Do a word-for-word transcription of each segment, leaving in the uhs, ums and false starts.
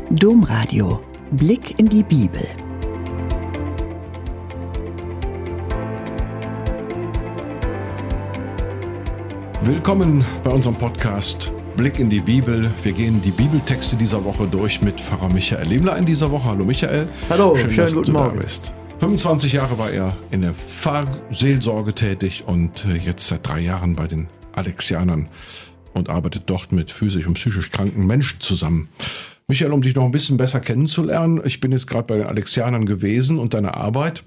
Domradio. Blick in die Bibel. Willkommen bei unserem Podcast Blick in die Bibel. Wir gehen die Bibeltexte dieser Woche durch mit Pfarrer Michael Lemler in dieser Woche. Hallo Michael. Hallo, schön, schönen dass guten du Morgen. Da bist. fünfundzwanzig Jahre war er in der Pfarrseelsorge tätig und jetzt seit drei Jahren bei den Alexianern und arbeitet dort mit physisch und psychisch kranken Menschen zusammen. Michael, um dich noch ein bisschen besser kennenzulernen, ich bin jetzt gerade bei den Alexianern gewesen und deine Arbeit.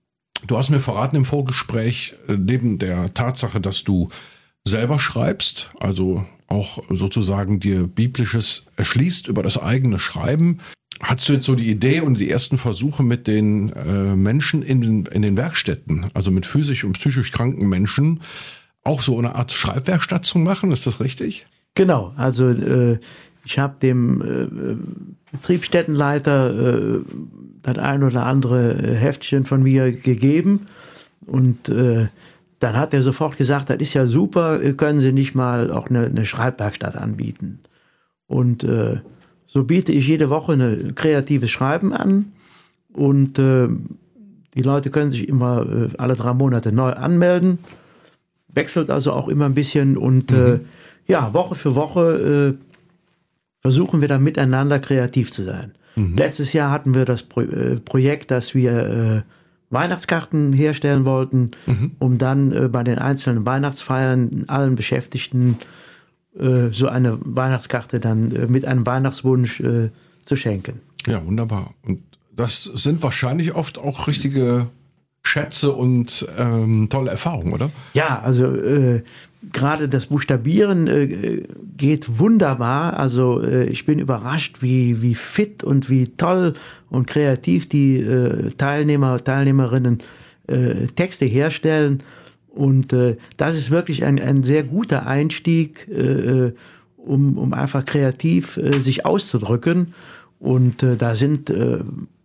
Du hast mir verraten im Vorgespräch, neben der Tatsache, dass du selber schreibst, also auch sozusagen dir Biblisches erschließt über das eigene Schreiben, hast du jetzt so die Idee und die ersten Versuche mit den äh, Menschen in den, in den Werkstätten, also mit physisch und psychisch kranken Menschen, auch so eine Art Schreibwerkstatt zu machen, ist das richtig? Genau, also äh, ich habe dem äh, Betriebsstättenleiter äh, das ein oder andere äh, Heftchen von mir gegeben und äh, dann hat er sofort gesagt, das ist ja super, können Sie nicht mal auch eine, eine Schreibwerkstatt anbieten. Und äh, so biete ich jede Woche ein kreatives Schreiben an und äh, die Leute können sich immer äh, alle drei Monate neu anmelden, wechselt also auch immer ein bisschen und mhm. äh, ja, Woche für Woche äh, versuchen wir dann miteinander kreativ zu sein. Mhm. Letztes Jahr hatten wir das Pro- äh, Projekt, dass wir äh, Weihnachtskarten herstellen wollten, mhm. um dann äh, bei den einzelnen Weihnachtsfeiern allen Beschäftigten äh, so eine Weihnachtskarte dann äh, mit einem Weihnachtswunsch äh, zu schenken. Ja, wunderbar. Und das sind wahrscheinlich oft auch richtige Schätze und ähm, tolle Erfahrungen, oder? Ja, also äh, gerade das Buchstabieren äh, geht wunderbar. Also äh, ich bin überrascht, wie, wie fit und wie toll und kreativ die äh, Teilnehmer, Teilnehmerinnen äh, Texte herstellen. Und äh, das ist wirklich ein, ein sehr guter Einstieg, äh, um, um einfach kreativ äh, sich auszudrücken. Und äh, da sind äh,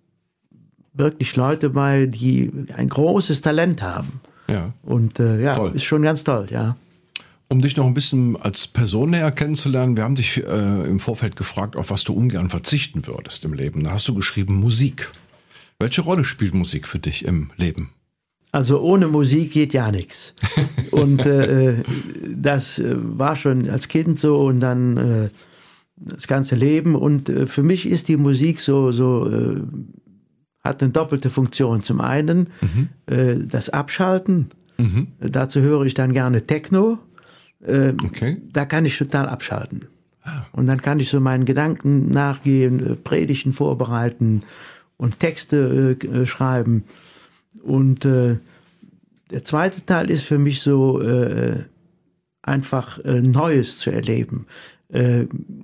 wirklich Leute bei, die ein großes Talent haben. Ja. Und äh, ja, toll. Ist schon ganz toll, ja. Um dich noch ein bisschen als Person näher kennenzulernen, wir haben dich äh, im Vorfeld gefragt, auf was du ungern verzichten würdest im Leben. Da hast du geschrieben Musik. Welche Rolle spielt Musik für dich im Leben? Also ohne Musik geht ja nichts. Und äh, das war schon als Kind so und dann äh, das ganze Leben. Und äh, für mich ist die Musik so, so äh, hat eine doppelte Funktion. Zum einen mhm. äh, das Abschalten. Mhm. Dazu höre ich dann gerne Techno. Äh, okay. Da kann ich total abschalten. Ah. Und dann kann ich so meinen Gedanken nachgehen, äh, Predigten vorbereiten und Texte äh, schreiben. Und äh, der zweite Teil ist für mich so äh, einfach äh, Neues zu erleben, äh,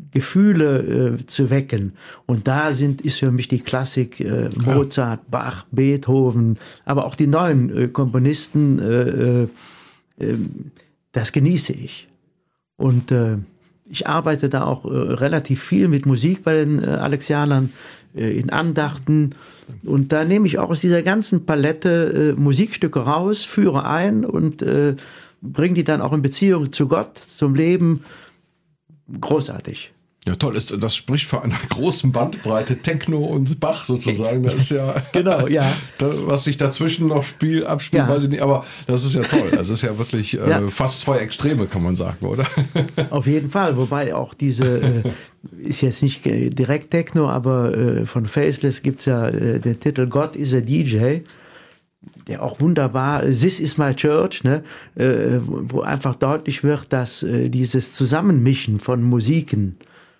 Gefühle äh, zu wecken. Und da sind ist für mich die Klassik äh, Mozart, ja. Bach, Beethoven, aber auch die neuen äh, Komponisten, äh, äh, das genieße ich. Und äh, ich arbeite da auch äh, relativ viel mit Musik bei den äh, Alexianern, äh, in Andachten. Und da nehme ich auch aus dieser ganzen Palette äh, Musikstücke raus, führe ein und äh, bringe die dann auch in Beziehung zu Gott, zum Leben. Großartig. Ja, toll. Das spricht von einer großen Bandbreite, Techno und Bach sozusagen. Das ist ja, genau, ja. Das, was sich dazwischen noch spiel, abspielt, ja. weiß ich nicht. Aber das ist ja toll. Das ist ja wirklich ja. Äh, fast zwei Extreme, kann man sagen, oder? Auf jeden Fall. Wobei auch diese, äh, ist jetzt nicht direkt Techno, aber äh, von Faceless gibt es ja äh, den Titel God is a D J, der auch wunderbar, This is my church, ne, äh, wo einfach deutlich wird, dass äh, dieses Zusammenmischen von Musiken,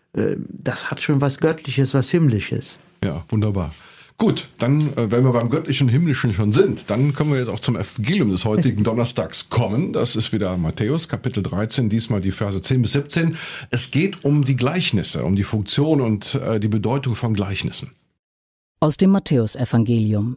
das hat schon was Göttliches, was Himmlisches. Ja, wunderbar. Gut, dann, wenn wir beim Göttlichen und Himmlischen schon sind, dann können wir jetzt auch zum Evangelium des heutigen Donnerstags kommen. Das ist wieder Matthäus, Kapitel dreizehn, diesmal die Verse zehn bis siebzehn. Es geht um die Gleichnisse, um die Funktion und äh, die Bedeutung von Gleichnissen. Aus dem Matthäusevangelium.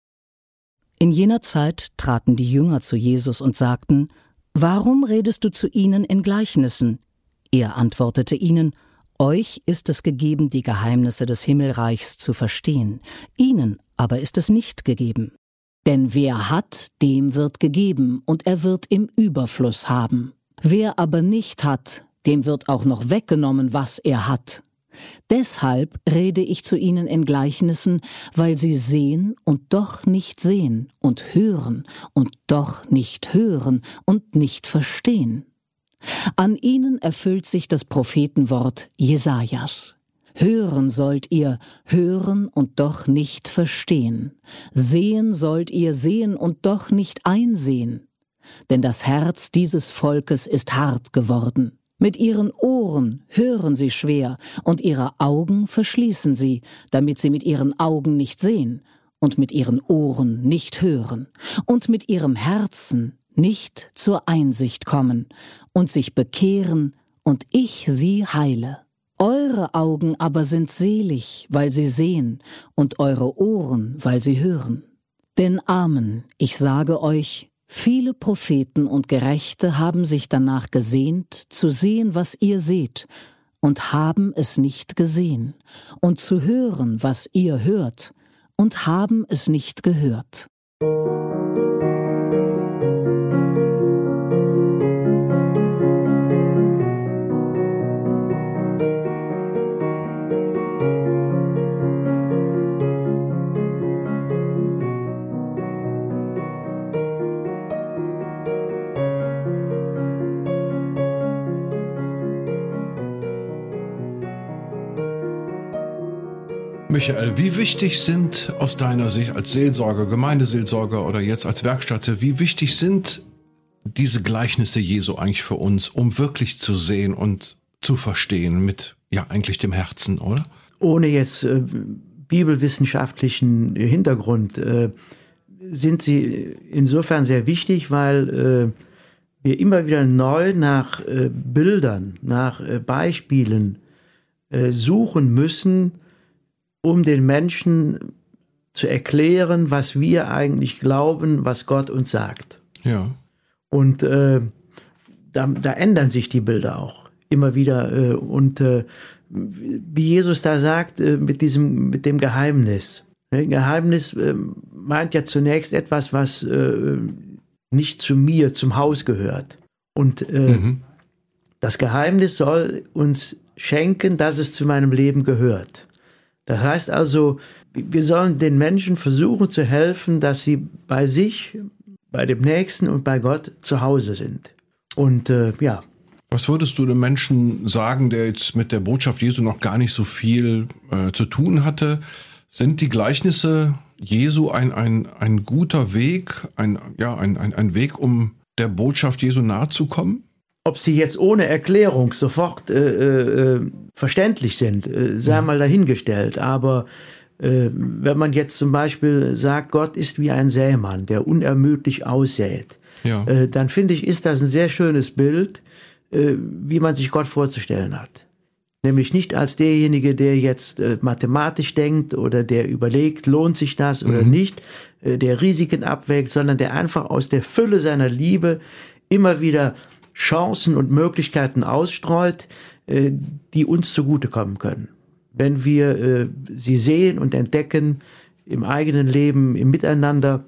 In jener Zeit traten die Jünger zu Jesus und sagten: Warum redest du zu ihnen in Gleichnissen? Er antwortete ihnen: Euch ist es gegeben, die Geheimnisse des Himmelreichs zu verstehen, ihnen aber ist es nicht gegeben. Denn wer hat, dem wird gegeben, und er wird im Überfluss haben. Wer aber nicht hat, dem wird auch noch weggenommen, was er hat. Deshalb rede ich zu ihnen in Gleichnissen, weil sie sehen und doch nicht sehen und hören und doch nicht hören und nicht verstehen. An ihnen erfüllt sich das Prophetenwort Jesajas. Hören sollt ihr, hören und doch nicht verstehen. Sehen sollt ihr, sehen und doch nicht einsehen. Denn das Herz dieses Volkes ist hart geworden. Mit ihren Ohren hören sie schwer und ihre Augen verschließen sie, damit sie mit ihren Augen nicht sehen und mit ihren Ohren nicht hören und mit ihrem Herzen nicht zur Einsicht kommen und sich bekehren und ich sie heile. Eure Augen aber sind selig, weil sie sehen, und eure Ohren, weil sie hören. Denn Amen, ich sage euch, viele Propheten und Gerechte haben sich danach gesehnt, zu sehen, was ihr seht, und haben es nicht gesehen, und zu hören, was ihr hört, und haben es nicht gehört. Michael, wie wichtig sind aus deiner Sicht als Seelsorger, Gemeindeseelsorger oder jetzt als Werkstätte, wie wichtig sind diese Gleichnisse Jesu eigentlich für uns, um wirklich zu sehen und zu verstehen mit, ja, eigentlich dem Herzen, oder? Ohne jetzt äh, bibelwissenschaftlichen Hintergrund äh, sind sie insofern sehr wichtig, weil äh, wir immer wieder neu nach äh, Bildern, nach äh, Beispielen äh, suchen müssen, um den Menschen zu erklären, was wir eigentlich glauben, was Gott uns sagt. Ja. Und äh, da, da ändern sich die Bilder auch immer wieder. Äh, und äh, wie Jesus da sagt, äh, mit diesem, mit dem Geheimnis. Ne? Geheimnis äh, meint ja zunächst etwas, was äh, nicht zu mir, zum Haus gehört. Und äh, mhm. das Geheimnis soll uns schenken, dass es zu meinem Leben gehört. Das heißt also, wir sollen den Menschen versuchen zu helfen, dass sie bei sich, bei dem Nächsten und bei Gott zu Hause sind. Und äh, ja. Was würdest du dem Menschen sagen, der jetzt mit der Botschaft Jesu noch gar nicht so viel äh, zu tun hatte? Sind die Gleichnisse Jesu ein, ein, ein guter Weg, ein, ja, ein, ein, ein Weg, um der Botschaft Jesu nahe zu kommen? Ob sie jetzt ohne Erklärung sofort äh, äh, verständlich sind, äh, sei mal dahingestellt. Aber äh, wenn man jetzt zum Beispiel sagt, Gott ist wie ein Sämann, der unermüdlich aussät, ja. äh, dann finde ich, ist das ein sehr schönes Bild, äh, wie man sich Gott vorzustellen hat. Nämlich nicht als derjenige, der jetzt äh, mathematisch denkt oder der überlegt, lohnt sich das oder mhm. nicht, äh, der Risiken abwägt, sondern der einfach aus der Fülle seiner Liebe immer wieder Chancen und Möglichkeiten ausstreut, äh, die uns zugutekommen können. Wenn wir äh, sie sehen und entdecken im eigenen Leben, im Miteinander.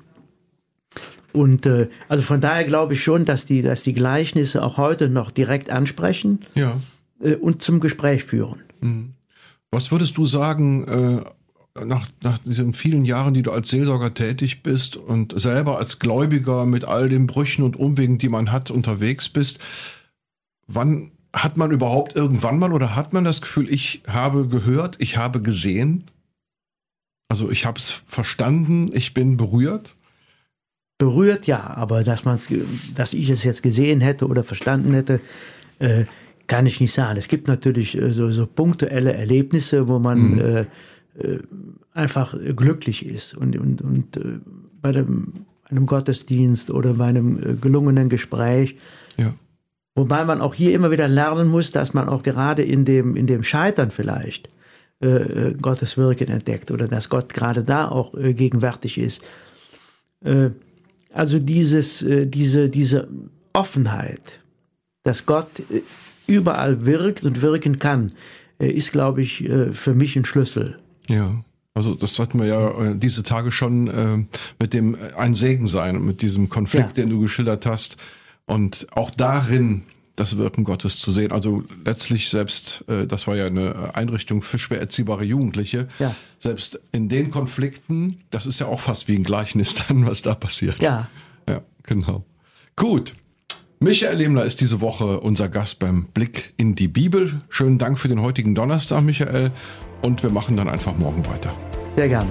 Und äh, also von daher glaube ich schon, dass die, dass die Gleichnisse auch heute noch direkt ansprechen ja. äh, und zum Gespräch führen. Was würdest du sagen, äh, nach, nach diesen vielen Jahren, die du als Seelsorger tätig bist und selber als Gläubiger mit all den Brüchen und Umwegen, die man hat, unterwegs bist, wann hat man überhaupt irgendwann mal oder hat man das Gefühl, ich habe gehört, ich habe gesehen? Also ich habe es verstanden, ich bin berührt? Berührt, ja, aber dass man's, dass ich es jetzt gesehen hätte oder verstanden hätte, äh, kann ich nicht sagen. Es gibt natürlich äh, so, so punktuelle Erlebnisse, wo man mhm. äh, äh, einfach glücklich ist und, und, und äh, bei dem, einem Gottesdienst oder bei einem äh, gelungenen Gespräch. Ja. Wobei man auch hier immer wieder lernen muss, dass man auch gerade in dem, in dem Scheitern vielleicht äh, Gottes Wirken entdeckt oder dass Gott gerade da auch äh, gegenwärtig ist. Äh, also dieses, äh, diese, diese Offenheit, dass Gott äh, überall wirkt und wirken kann, äh, ist, glaube ich, äh, für mich ein Schlüssel. Ja. Also das hatten wir ja äh, diese Tage schon äh, mit dem äh, ein Segen sein, mit diesem Konflikt, ja. den du geschildert hast. Und auch darin das Wirken Gottes zu sehen. Also letztlich selbst, äh, das war ja eine Einrichtung für schwer erziehbare Jugendliche, Ja. selbst in den Konflikten, das ist ja auch fast wie ein Gleichnis dann, was da passiert. Ja. Ja, genau. Gut. Michael Lehmler ist diese Woche unser Gast beim Blick in die Bibel. Schönen Dank für den heutigen Donnerstag, Michael. Und wir machen dann einfach morgen weiter. Sehr gerne.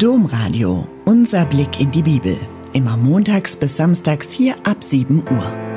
Domradio, unser Blick in die Bibel. Immer montags bis samstags hier ab sieben Uhr.